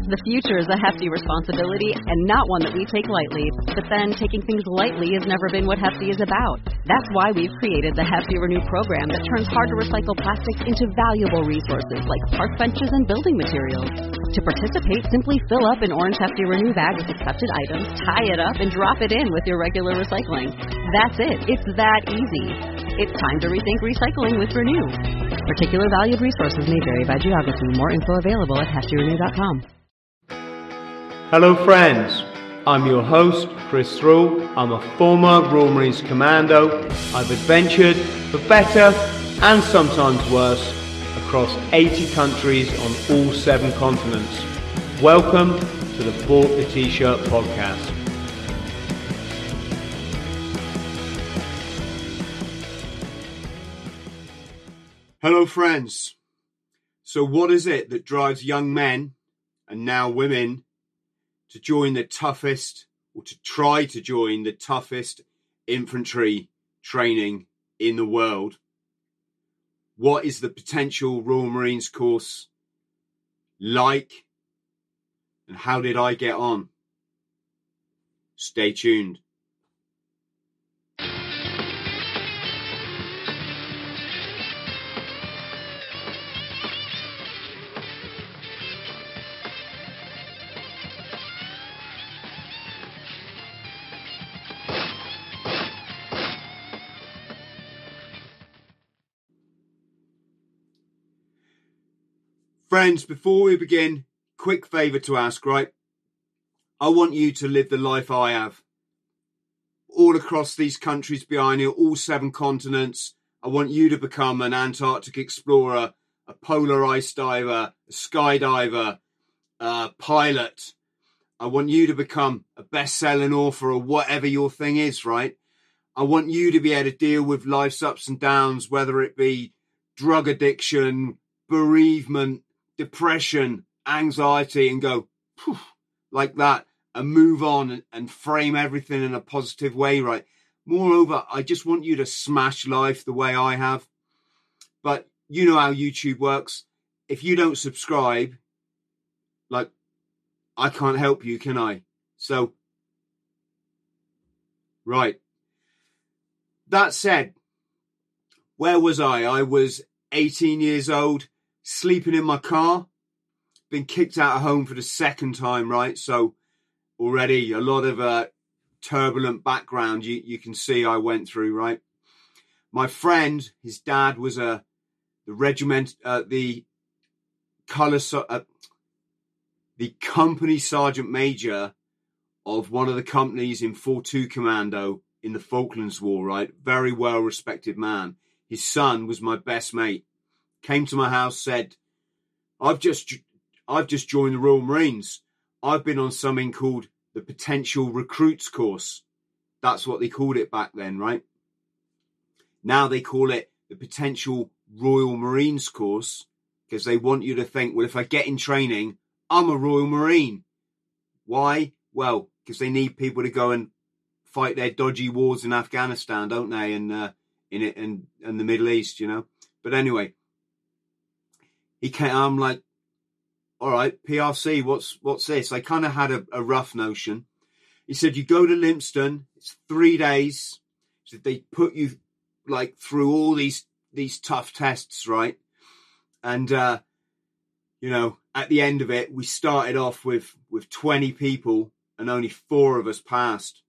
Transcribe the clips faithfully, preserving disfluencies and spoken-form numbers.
The future is a hefty responsibility and not one that we take lightly. But then taking things lightly has never been what Hefty is about. That's why we've created the Hefty Renew program that turns hard-to-recycle plastics into valuable resources like park benches and building materials. To participate, simply fill up an orange Hefty Renew bag with accepted items, tie it up, and drop it in with your regular recycling. That's it. It's that easy. It's time to rethink recycling with Renew. Particular valued resources may vary by geography. More info available at hefty renew dot com. Hello friends, I'm your host Chris Thrall. I'm a former Royal Marines Commando. I've adventured for better and sometimes worse across eighty countries on all seven continents. Welcome to the Bought the T-Shirt podcast. Hello friends. So what is it that drives young men and now women to join the toughest, or to try to join the toughest infantry training in the world? What is the potential Royal Marines course like? And how did I get on? Stay tuned. Friends, before we begin, quick favour to ask, right? I want you to live the life I have. All across these countries behind you, all seven continents. I want you to become an Antarctic explorer, a polar ice diver, a skydiver, a pilot. I want you to become a best-selling author or whatever your thing is, right? I want you to be able to deal with life's ups and downs, whether it be drug addiction, bereavement, depression, anxiety, and go poof, like that and move on and, and frame everything in a positive way, right? Moreover, I just want you to smash life the way I have. But you know how YouTube works. If you don't subscribe, like, I can't help you, can I? So, right. That said, where was I? I was eighteen years old. Sleeping in my car, been kicked out of home for the second time, right? So already a lot of uh, turbulent background you, you can see I went through, right? My friend, his dad was a the regiment, uh, the colour, uh, the company sergeant major of one of the companies in forty-two Commando in the Falklands War, right? Very well respected man. His son was my best mate. Came to my house, said, I've just I've just joined the Royal Marines. I've been on something called the Potential Recruits course. That's what they called it back then, right? Now they call it the Potential Royal Marines course because they want you to think, well, if I get in training, I'm a Royal Marine. Why? Well, because they need people to go and fight their dodgy wars in Afghanistan, don't they? And uh, in it and and the Middle East, you know. But anyway. He came, I'm like, all right, P R C, what's what's this? I kind of had a, a rough notion. He said, you go to Lympstone, it's three days. He said, they put you like through all these these tough tests, right? And, uh, you know, at the end of it, we started off with, with twenty people and only four of us passed.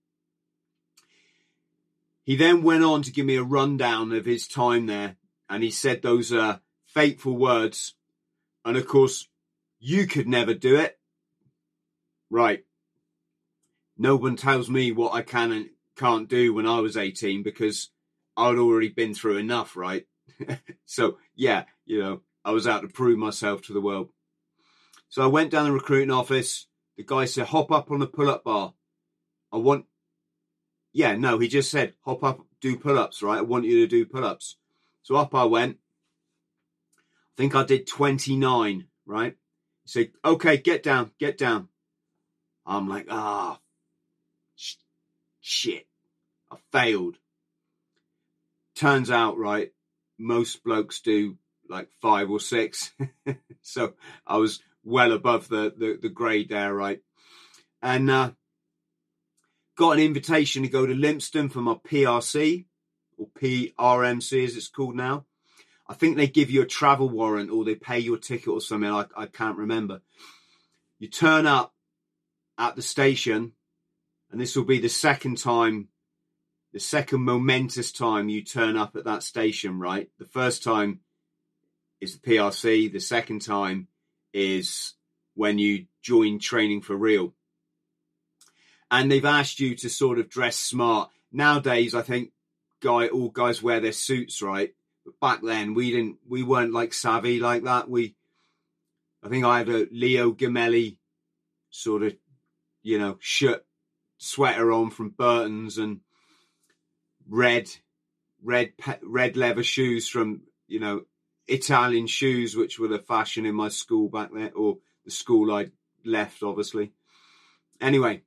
He then went on to give me a rundown of his time there. And he said those uh, fateful words. And of course, you could never do it. Right. No one tells me what I can and can't do when I was eighteen because I'd already been through enough, right? So, yeah, you know, I was out to prove myself to the world. So I went down the recruiting office. The guy said, hop up on the pull-up bar. I want... Yeah, no, he just said, hop up, do pull-ups, right? I want you to do pull-ups. So up I went. I think I did twenty-nine, right? He said, okay, get down, get down. I'm like, ah, sh- shit, I failed. Turns out, right, most blokes do like five or six. So I was well above the, the, the grade there, right? And uh, got an invitation to go to Lympstone for my P R C, or P R M C as it's called now. I think they give you a travel warrant or they pay your ticket or something. I, I can't remember. You turn up at the station, and this will be the second time, the second momentous time you turn up at that station, right? The first time is the P R C. The second time is when you join training for real. And they've asked you to sort of dress smart. Nowadays, I think guy all guys wear their suits, right? But back then, we didn't. We weren't like savvy like that. We, I think I had a Leo Gamelli sort of, you know, shirt, sweater on from Burton's, and red, red, red leather shoes from, you know, Italian shoes, which were the fashion in my school back then, or the school I left, obviously. Anyway,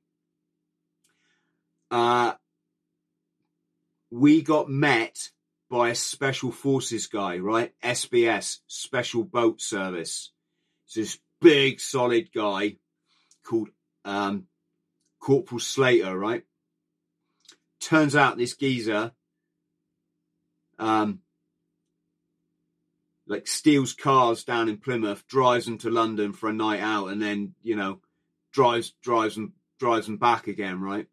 uh, we got met by a special forces guy, right? S B S, Special Boat Service. It's this big, solid guy called um, Corporal Slater, right? Turns out this geezer um, like steals cars down in Plymouth, drives them to London for a night out, and then, you know, drives drives them drives them back again, right?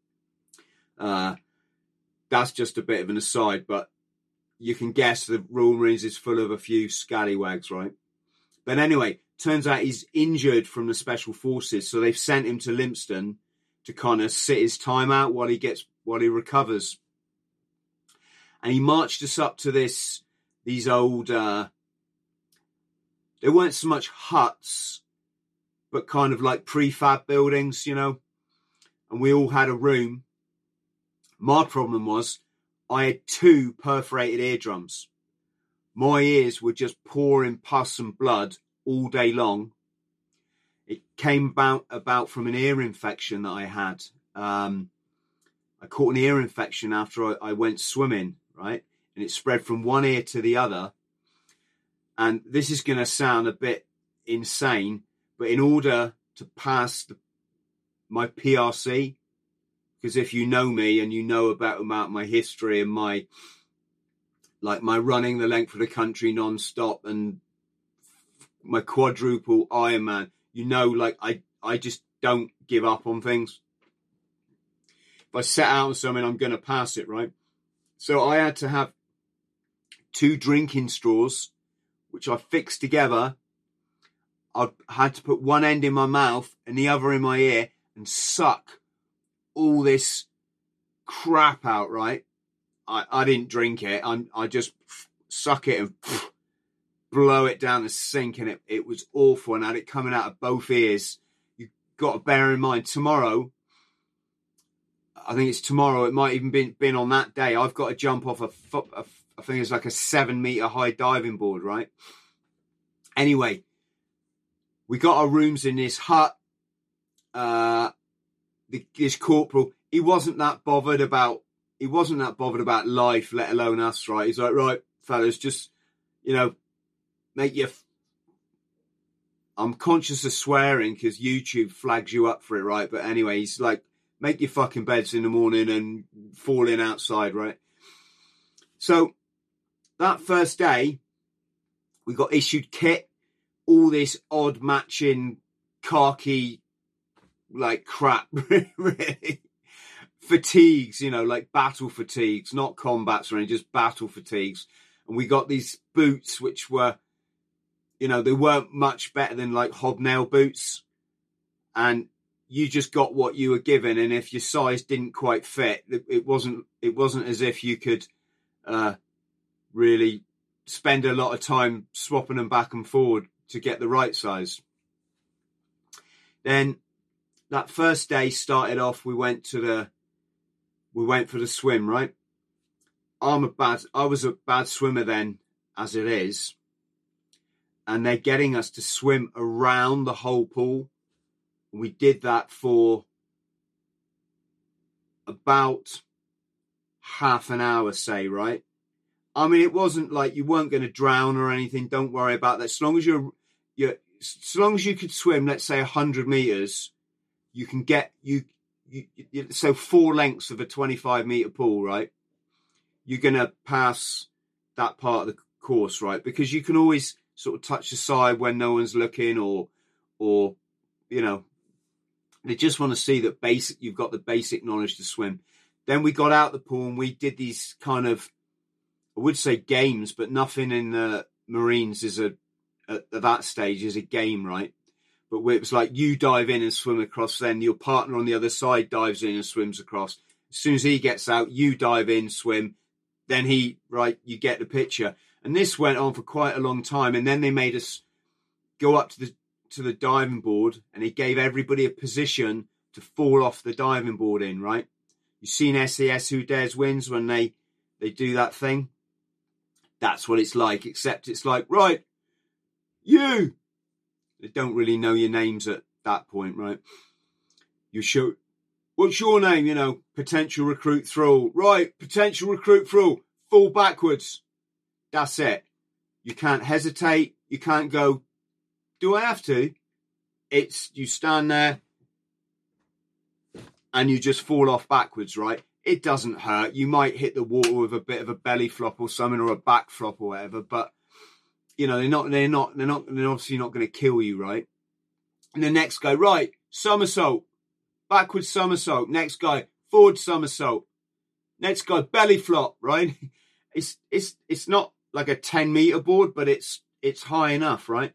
Uh, that's just a bit of an aside, but you can guess the Royal Marines is full of a few scallywags, right? But anyway, turns out he's injured from the Special Forces, so they've sent him to Lympstone to kind of sit his time out while he gets while he recovers. And he marched us up to this these old uh they weren't so much huts, but kind of like prefab buildings, you know. And we all had a room. My problem was I had two perforated eardrums. My ears were just pouring pus and blood all day long. It came about, about from an ear infection that I had. Um, I caught an ear infection after I, I went swimming, right? And it spread from one ear to the other. And this is going to sound a bit insane, but in order to pass the, my P R C, because if you know me and you know about, about my history and my, like my running the length of the country non-stop and my quadruple Ironman, you know, like I, I just don't give up on things. If I set out on something, I'm going to pass it, right? So I had to have two drinking straws, which I fixed together. I had to put one end in my mouth and the other in my ear and suck all this crap out, right? I, I didn't drink it. I, I just suck it and blow it down the sink, and it, it was awful, and I had it coming out of both ears. You've got to bear in mind, tomorrow, I think it's tomorrow, it might even been been on that day, I've got to jump off a, a I think it's like a seven metre high diving board, right? Anyway, we got our rooms in this hut. Uh, the, this corporal, he wasn't that bothered about, he wasn't that bothered about life, let alone us, right? He's like, right, fellas, just, you know, make your, f- I'm conscious of swearing because YouTube flags you up for it, right? But anyway, he's like, make your fucking beds in the morning and fall in outside, right? So that first day, we got issued kit, all this odd matching khaki, like crap, really. Fatigues, you know, like battle fatigues, not combats or anything, just battle fatigues. And we got these boots, which were, you know, they weren't much better than like hobnail boots. And you just got what you were given. And if your size didn't quite fit, it wasn't, it wasn't as if you could uh, really spend a lot of time swapping them back and forward to get the right size. Then that first day started off, we went to the, we went for the swim, right? I'm a bad, I was a bad swimmer then, as it is. And they're getting us to swim around the whole pool. We did that for about half an hour, say, right? I mean, it wasn't like you weren't going to drown or anything. Don't worry about that. As long as you're, you're, so long as you could swim, let's say one hundred meters, you can get, you, you, you so four lengths of a twenty-five meter pool, right? You're going to pass that part of the course, right? Because you can always sort of touch the side when no one's looking, or, or, you know, they just want to see that basic, you've got the basic knowledge to swim. Then we got out the pool and we did these kind of, I would say games, but nothing in the Marines is a, at that stage is a game, right? But it was like you dive in and swim across, then your partner on the other side dives in and swims across. As soon as he gets out, you dive in, swim, then he, right, you get the picture. And this went on for quite a long time. And then they made us go up to the to the diving board, and they gave everybody a position to fall off the diving board in, right? You've seen S A S Who Dares Wins when they, they do that thing? That's what it's like, except it's like, right, you. They don't really know your names at that point, right? You show, what's your name? You know, potential recruit Thrall. Right, potential recruit Thrall. Fall backwards. That's it. You can't hesitate. You can't go, do I have to? It's, you stand there and you just fall off backwards, right? It doesn't hurt. You might hit the water with a bit of a belly flop or something, or a back flop or whatever, but you know, they're not, they're not, they're not, they're obviously not going to kill you, right? And the next guy, right, somersault, backwards somersault. Next guy, forward somersault. Next guy, belly flop, right? It's, it's, it's not like a ten meter board, but it's, it's high enough, right?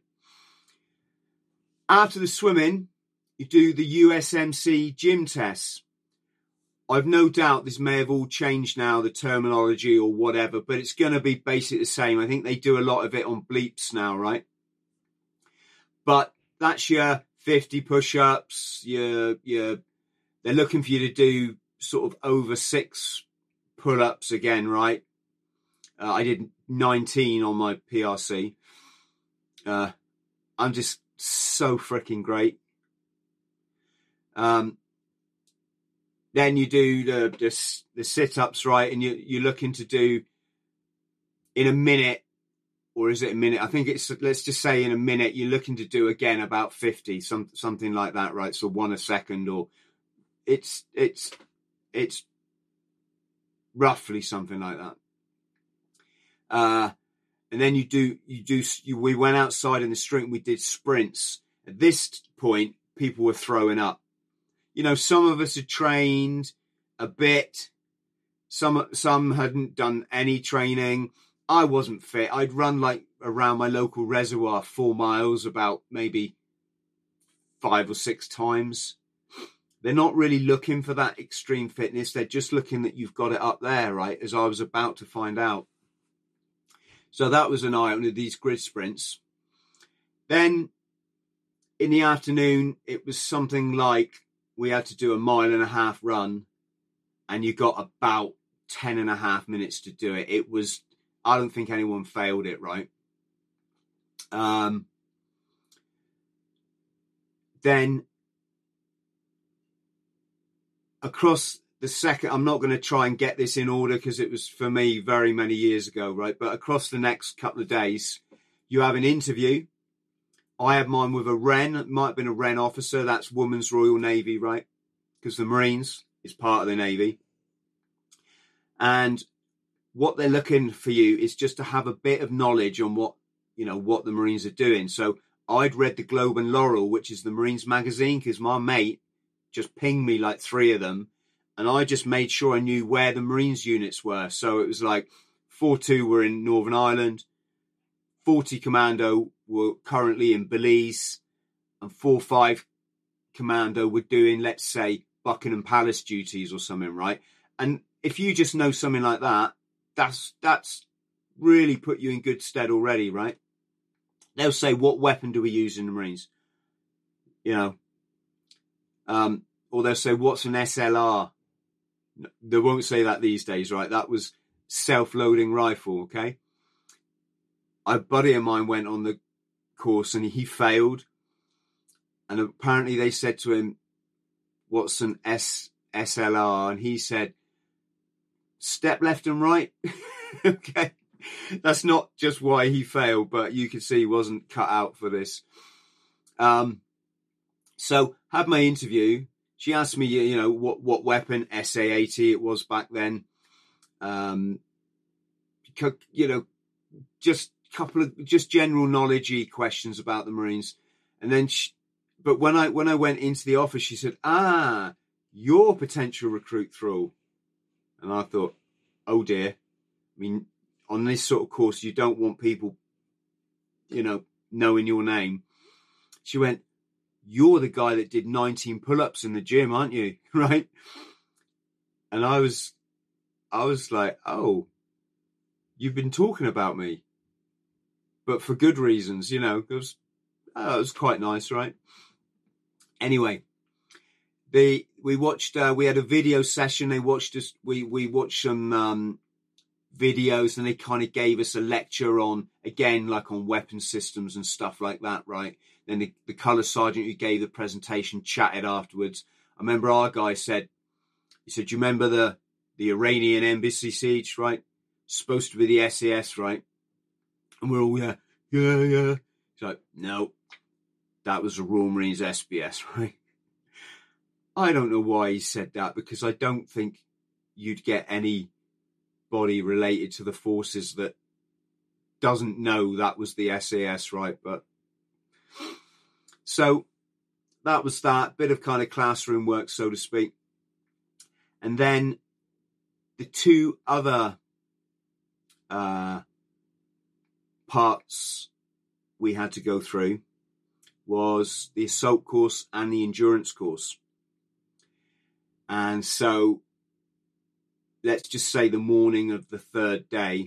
After the swimming, you do the U S M C gym tests. I've no doubt this may have all changed now, the terminology or whatever, but it's going to be basically the same. I think they do a lot of it on bleeps now, right? But that's your fifty push-ups. Your, your, they're looking for you to do sort of over six pull-ups again, right? Uh, I did nineteen on my P R C. Uh, I'm just so freaking great. Um, Then you do the, the, the sit-ups, right? And you, you're looking to do in a minute, or is it a minute? I think it's, let's just say in a minute, you're looking to do again about fifty, some, something like that, right? So one a second, or it's, it's, it's roughly something like that. Uh, and then you do, you do, you, we went outside in the street and we did sprints. At this point, people were throwing up. You know, some of us had trained a bit. Some some hadn't done any training. I wasn't fit. I'd run like around my local reservoir four miles about maybe five or six times. They're not really looking for that extreme fitness. They're just looking that you've got it up there, right? As I was about to find out. So that was an eye-opener, these grid sprints. Then in the afternoon, it was something like, we had to do a mile and a half run, and you got about ten and a half minutes to do it. It was, I don't think anyone failed it, right? Um, then across the second, I'm not going to try and get this in order because it was for me very many years ago, right? But across the next couple of days, you have an interview. I had mine with a W R E N. It might have been a W R E N officer. That's Women's Royal Navy, right? Because the Marines is part of the Navy. And what they're looking for you is just to have a bit of knowledge on what, you know, what the Marines are doing. So I'd read the Globe and Laurel, which is the Marines magazine, because my mate just pinged me like three of them. And I just made sure I knew where the Marines units were. So it was like four two were in Northern Ireland, forty Commando were currently in Belize, and four five Commando were doing, let's say, Buckingham Palace duties or something, right? And if you just know something like that, that's that's really put you in good stead already, right? They'll say, what weapon do we use in the Marines? You know, um, or they'll say, what's an S L R? They won't say that these days, right? That was self-loading rifle, okay? A buddy of mine went on the course and he failed. And apparently they said to him, what's an S L R? And he said, step left and right. Okay. That's not just why he failed, but you could see he wasn't cut out for this. Um, so had my interview. She asked me, you know, what, what weapon, S A eighty it was back then. Um, you know, just a couple of just general knowledge-y questions about the Marines. And then, she, but when I, when I went into the office, she said, ah, you're potential recruit Thrall. And I thought, oh dear. I mean, on this sort of course, you don't want people, you know, knowing your name. She went, you're the guy that did nineteen pull-ups in the gym, aren't you? Right? And I was, I was like, oh, you've been talking about me, but for good reasons, you know, because oh, it was quite nice, right? Anyway, the we watched, uh, we had a video session. They watched us, we, we watched some um, videos, and they kind of gave us a lecture on, again, like on weapon systems and stuff like that, right? Then the, the colour sergeant who gave the presentation chatted afterwards. I remember our guy said, he said, do you remember the, the Iranian embassy siege, right? Supposed to be the S A S, right? And we're all, yeah, yeah, yeah. He's like, no, that was the Royal Marines S B S, right? I don't know why he said that, because I don't think you'd get anybody related to the forces that doesn't know that was the S A S, right? But so that was that bit of kind of classroom work, so to speak. And then the two other uh, parts we had to go through was the assault course and the endurance course. And so let's just say the morning of the third day,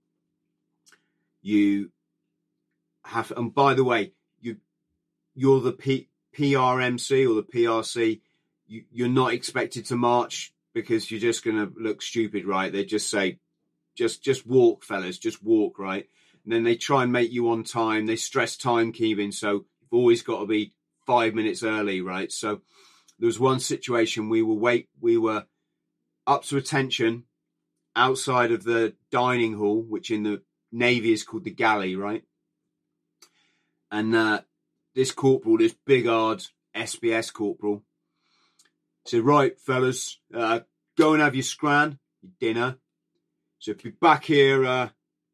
you have, and by the way, you, you're the P, PRMC or the P R C, you, you're not expected to march because you're just going to look stupid, right? They just say, just, just walk, fellas, just walk, right? And then they try and make you on time. They stress timekeeping. So you've always got to be five minutes early, right? So there was one situation we were wait, we were up to attention outside of the dining hall, which in the Navy is called the galley, right? And uh, this corporal, this big hard S B S corporal, said, right, fellas, uh, go and have your scran, your dinner. So if you're back here uh,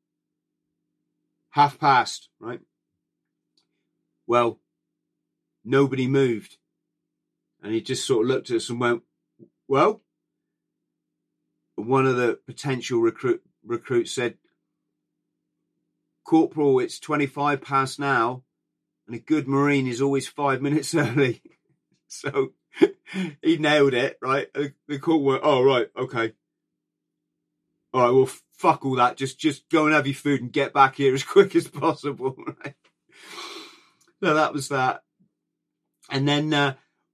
half past, right? Well, nobody moved. And he just sort of looked at us and went, well, one of the potential recruit recruits said, Corporal, it's twenty-five past now, and a good Marine is always five minutes early. So he nailed it, right? The corporal went, oh, right, okay. All right, well, fuck all that. Just just go and have your food and get back here as quick as possible, right? So that was that. And then uh,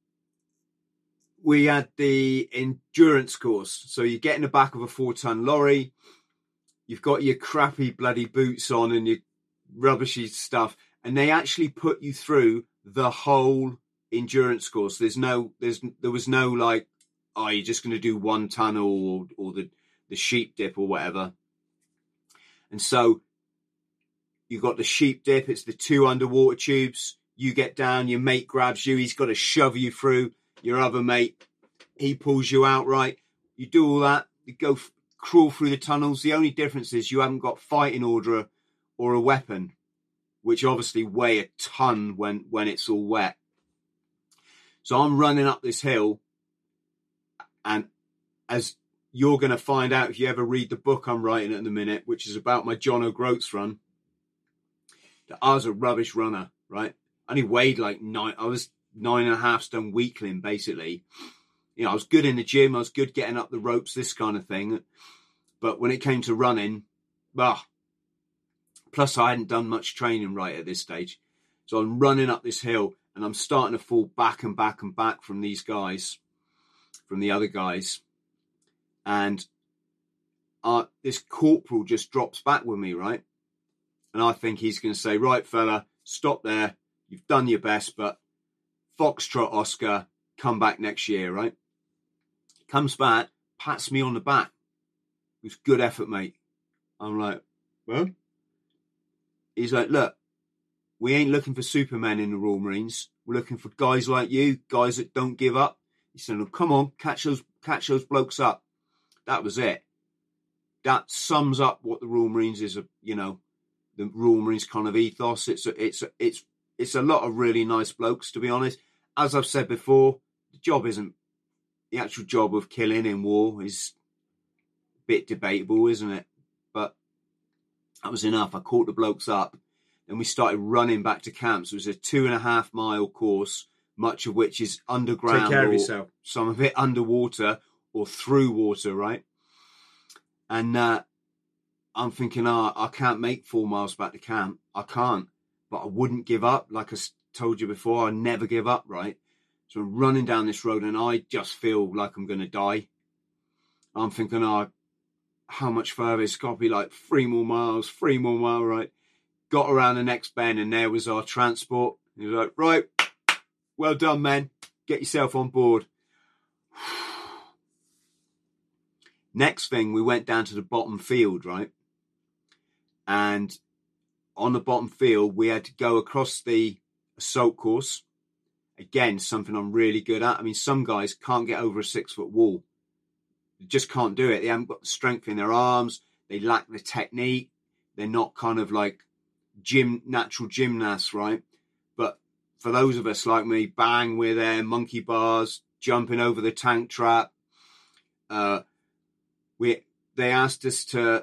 we had the endurance course. So you get in the back of a four-ton lorry. You've got your crappy bloody boots on and your rubbishy stuff. And they actually put you through the whole endurance course. There's no, there's, there was no like, oh, you're just going to do one tunnel or, or the, the sheep dip or whatever. And so you got the sheep dip. It's the two underwater tubes. You get down, your mate grabs you. He's got to shove you through. Your other mate, he pulls you out, right? You do all that. You go f- crawl through the tunnels. The only difference is you haven't got fighting order or a weapon, which obviously weigh a ton when, when it's all wet. So I'm running up this hill, and as you're going to find out if you ever read the book I'm writing at the minute, which is about my John O'Groats run, that I was a rubbish runner, right? I only weighed like nine, I was nine and a half stone weakling, basically. You know, I was good in the gym, I was good getting up the ropes, this kind of thing. But when it came to running, bah. Plus I hadn't done much training right at this stage. So I'm running up this hill and I'm starting to fall back and back and back from these guys, from the other guys. And uh, this corporal just drops back with me, right? And I think he's going to say, right, fella, stop there. You've done your best, but Foxtrot Oscar, come back next year, right? He comes back, pats me on the back. It was good effort, mate. I'm like, well? He's like, look, we ain't looking for supermen in the Royal Marines. We're looking for guys like you, guys that don't give up. He said, oh, come on, catch those, catch those blokes up. That was it. That sums up what the Royal Marines is, you know, the Royal Marines kind of ethos. It's a, it's a, it's it's a lot of really nice blokes, to be honest. As I've said before, the job isn't, the actual job of killing in war is a bit debatable, isn't it? But that was enough. I caught the blokes up. Then we started running back to camps. It was a two and a half mile course, much of which is underground. Take care of or yourself. some of it underwater or through water, right? And uh, I'm thinking, oh, I can't make four miles back to camp. I can't. But I wouldn't give up. Like I told you before, I never give up, right? So I'm running down this road and I just feel like I'm going to die. I'm thinking, oh, how much further? It's got to be like three more miles, three more miles, right? Got around the next bend and there was our transport. He was like, right, well done, men. Get yourself on board. Next thing, we went down to the bottom field, right? And on the bottom field, we had to go across the assault course. Again, something I'm really good at. I mean, some guys can't get over a six-foot wall. They just can't do it. They haven't got the strength in their arms. They lack the technique. They're not kind of like gym, natural gymnasts, right? But for those of us like me, bang, we're there, monkey bars, jumping over the tank trap. Uh, we they asked us to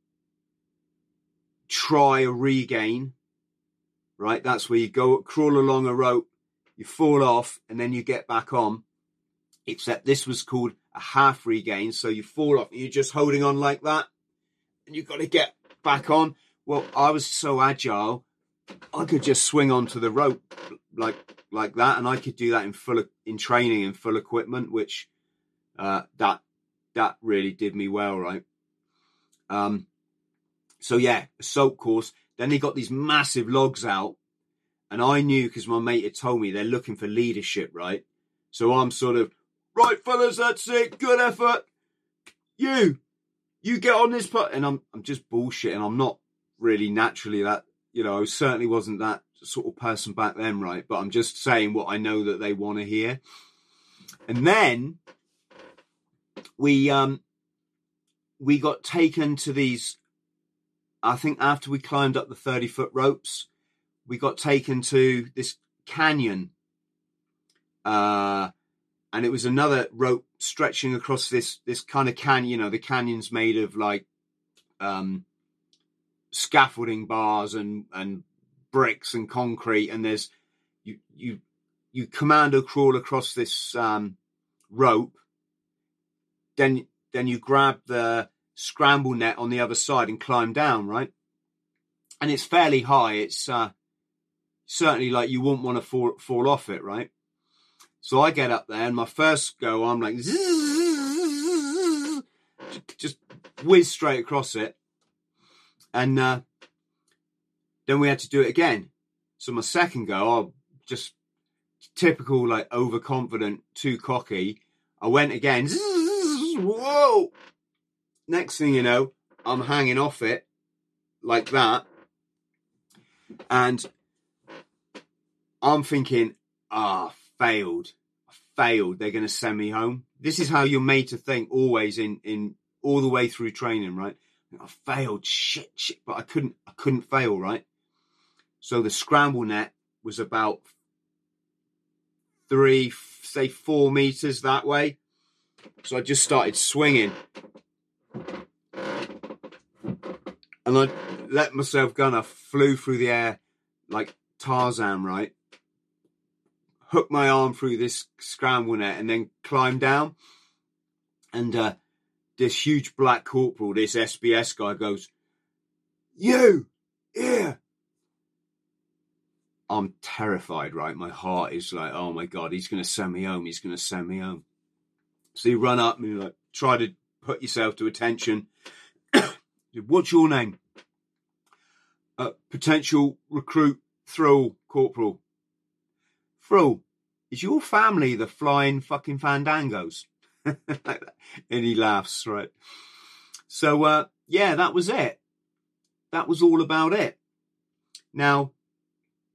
try a regain, right? That's where you go crawl along a rope, you fall off, and then you get back on. Except this was called a half regain, so you fall off and you're just holding on like that, and you've got to get back on. Well, I was so agile, I could just swing onto the rope like like that, and I could do that in full in training in full equipment, which uh, that that really did me well, right? Um, so yeah, assault course. Then they got these massive logs out, and I knew because my mate had told me they're looking for leadership, right? So I'm sort of right, fellas, that's it, good effort. You, you get on this part, and I'm I'm just bullshitting. I'm not really naturally that, you know, I certainly wasn't that sort of person back then, right? But I'm just saying what I know that they want to hear. And then we um we got taken to these, I think after we climbed up the thirty foot ropes, we got taken to this canyon. Uh and it was another rope stretching across this this kind of canyon. You know, the canyon's made of like um scaffolding bars and and bricks and concrete, and there's you you you commando crawl across this um rope, then then you grab the scramble net on the other side and climb down, right? And it's fairly high. It's uh certainly like you wouldn't want to fall fall off it, right? So I get up there, and my first go, I'm like just whiz straight across it. And uh, then we had to do it again. So my second go, oh, just typical, like overconfident, too cocky. I went again. Whoa! Next thing you know, I'm hanging off it like that. And I'm thinking, ah, oh, failed. I failed. They're going to send me home. This is how you're made to think always in, in all the way through training, right? I failed, shit, shit, but I couldn't, I couldn't fail, right? So the scramble net was about three, say four meters that way. So I just started swinging. And I let myself go and I flew through the air like Tarzan, right? Hooked my arm through this scramble net and then climbed down. And, uh, this huge black corporal, this S B S guy goes, you, here. I'm terrified, right? My heart is like, oh my God, he's going to send me home. He's going to send me home. So you run up and you like, try to put yourself to attention. What's your name? Uh, potential recruit Thrall Corporal. Thrall, is your family the flying fucking fandangos? And he laughs, right? So uh yeah, that was it. That was all about it. Now,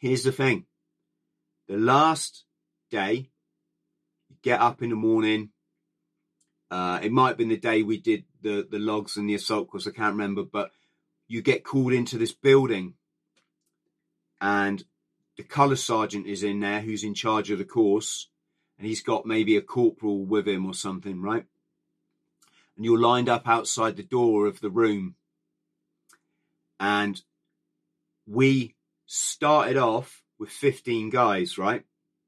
here's the thing. The last day, you get up in the morning. Uh, it might have been the day we did the, the logs and the assault course. I can't remember. But you get called into this building. And the colour sergeant is in there who's in charge of the course. And he's got maybe a corporal with him or something, right? And you're lined up outside the door of the room. And we started off with fifteen guys, right?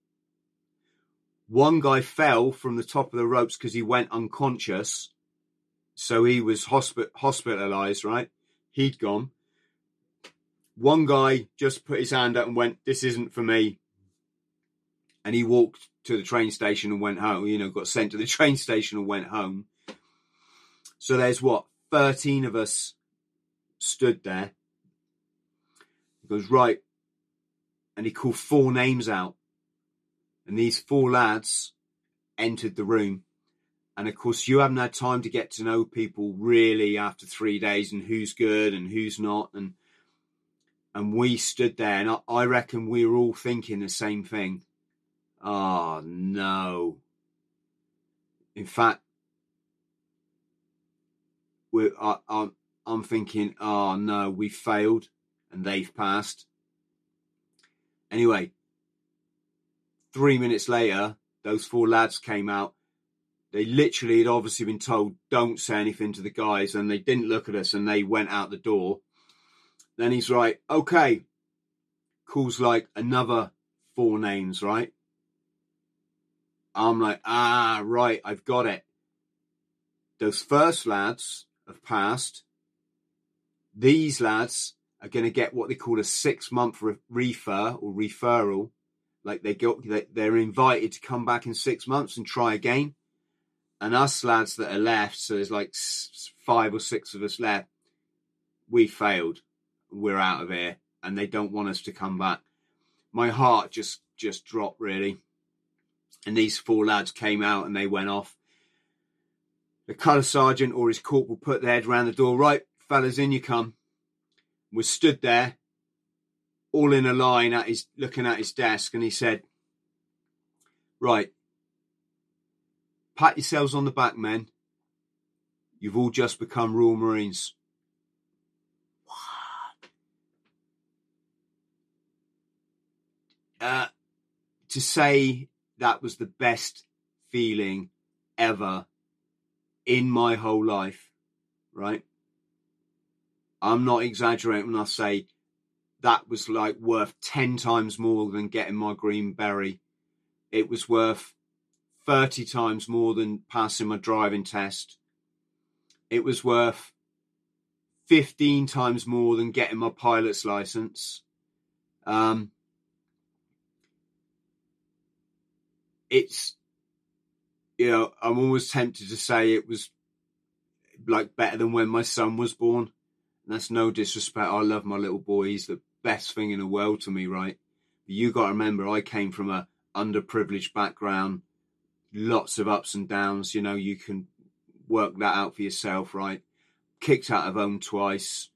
One guy fell from the top of the ropes because he went unconscious. So he was hospi- hospitalized, right? He'd gone. One guy just put his hand up and went, this isn't for me. And he walked to the train station and went home, you know, got sent to the train station and went home. So there's what, thirteen of us stood there. He goes, right. And he called four names out. And these four lads entered the room. And of course, you haven't had time to get to know people really after three days and who's good and who's not. And and we stood there and I, I reckon we were all thinking the same thing. Oh, no. In fact, we're, I, I'm, I'm thinking, oh, no, we failed and they've passed. Anyway, three minutes later, those four lads came out. They literally had obviously been told, don't say anything to the guys. And they didn't look at us and they went out the door. Then he's right, okay. Calls like another four names, right? I'm like, ah, right, I've got it. Those first lads have passed. These lads are going to get what they call a six-month re- refer or referral. Like they go, they're invited to come back in six months and try again. And us lads that are left, so there's like five or six of us left, we failed. We're out of here and they don't want us to come back. My heart just, just dropped really. And these four lads came out and they went off. The colour sergeant or his corporal put their head around the door. Right, fellas, in you come. We stood there, all in a line, at his looking at his desk, and he said, right, pat yourselves on the back, men. You've all just become Royal Marines. What? Uh, to say that was the best feeling ever in my whole life, right? I'm not exaggerating when I say that was like worth ten times more than getting my green beret. It was worth thirty times more than passing my driving test. It was worth fifteen times more than getting my pilot's license. Um, it's, you know, I'm always tempted to say it was like better than when my son was born. And that's no disrespect. I love my little boy. He's the best thing in the world to me, right? But you got to remember, I came from a underprivileged background, lots of ups and downs. You know, you can work that out for yourself, right? Kicked out of home twice,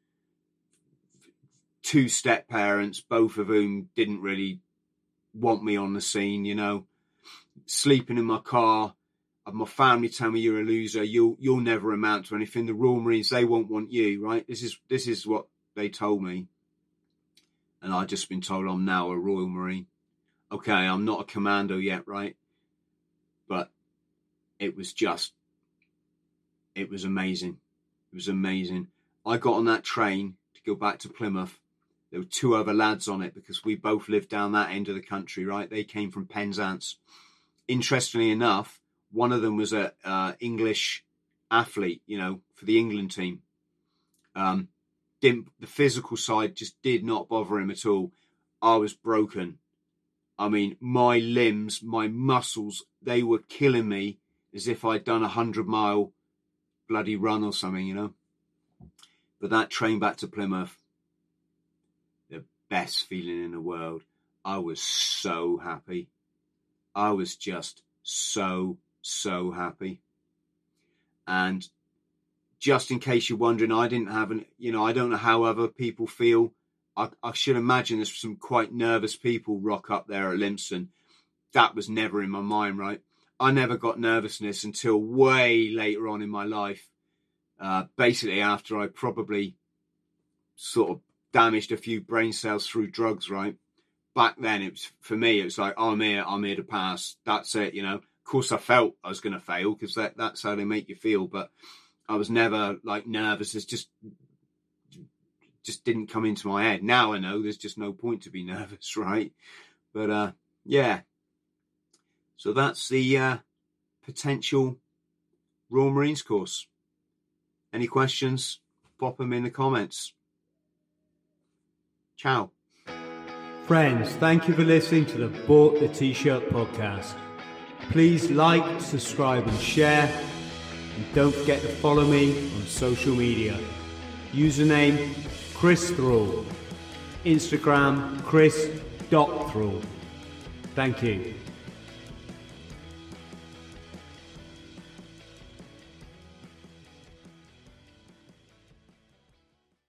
two step parents, both of whom didn't really want me on the scene, you know, sleeping in my car. My family tell me you're a loser. You'll you'll never amount to anything. The Royal Marines, they won't want you, right? This is this is what they told me, and I've just been told I'm now a Royal Marine. Okay, I'm not a commando yet, right? But it was just, it was amazing. It was amazing. I got on that train to go back to Plymouth. There were two other lads on it because we both lived down that end of the country, right? They came from Penzance. Interestingly enough, one of them was a uh, English athlete, you know, for the England team. Um, didn't the physical side just did not bother him at all. I was broken. I mean, my limbs, my muscles, they were killing me as if I'd done a hundred mile bloody run or something, you know. But that train back to Plymouth, the best feeling in the world. I was so happy. I was just so so happy. And just in case you're wondering, I didn't have an, you know, I don't know how other people feel. I, I should imagine there's some quite nervous people rock up there at Lympstone. That was never in my mind, right? I never got nervousness until way later on in my life. Uh, basically after I probably sort of damaged a few brain cells through drugs, right? Back then, it was, for me, it was like, oh, I'm here, I'm here to pass. That's it, you know. Of course, I felt I was going to fail because that, that's how they make you feel. But I was never like nervous. It's just, just didn't come into my head. Now I know there's just no point to be nervous, right? But uh, yeah. So that's the uh, potential Royal Marines course. Any questions? Pop them in the comments. Ciao. Friends, thank you for listening to the Bought the T-Shirt podcast. Please like, subscribe and share. And don't forget to follow me on social media. Username Chris Thrall. Instagram Chris dot Thrall. Thank you.